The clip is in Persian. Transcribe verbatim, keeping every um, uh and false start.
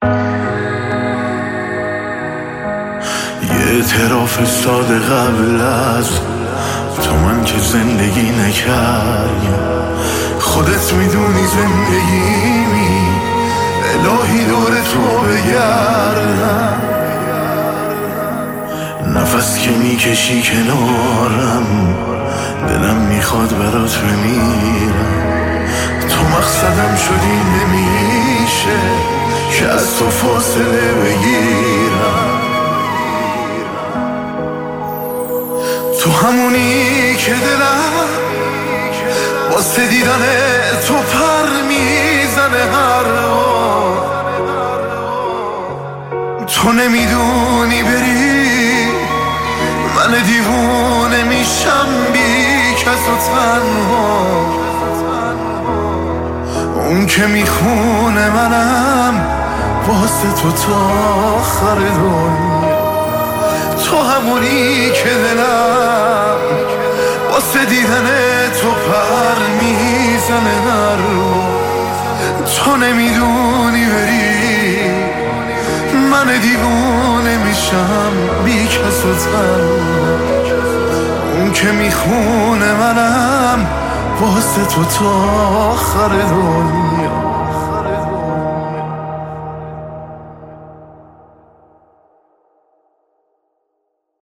یه اعتراف ساده قبل از تو من که زندگی نکردم، خودت میدونی زندگیمی الهی دور تو بگردم. نفس که میکشی کنارم دلم میخواد برات بمیرم. تو مقصدم شدی نمیشه که از تو فاصله بگیرم. تو همونی که دلم واسه دیدن تو پر میزنه هر بار. تو نمیدونی بری من دیوونه میشم بی کس و تنها. اون که میخونه منم واسه تو تا آخر دنیا. تو همونی که دلم واسه دیدن تو پر میزنه هر روز. تو نمیدونی بری من دیوونه میشم بی کس و تنها. اون که میخونه منم واسه تو تا آخر دنیا.